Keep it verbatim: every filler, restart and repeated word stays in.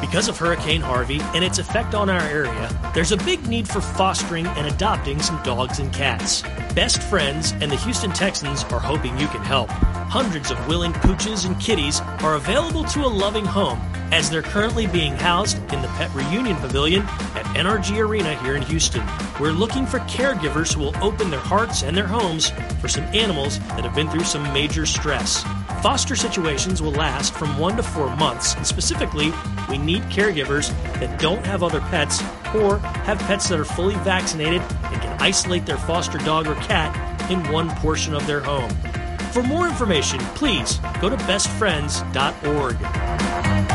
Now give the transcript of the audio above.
Because of Hurricane Harvey and its effect on our area, there's a big need for fostering and adopting some dogs and cats. Best Friends and the Houston Texans are hoping you can help. Hundreds of willing pooches and kitties are available to a loving home, as they're currently being housed in the Pet Reunion Pavilion at N R G Arena here in Houston. We're looking for caregivers who will open their hearts and their homes for some animals that have been through some major stress. Foster situations will last from one to four months, and specifically, we need caregivers that don't have other pets or have pets that are fully vaccinated and can isolate their foster dog or cat in one portion of their home. For more information, please go to best friends dot org.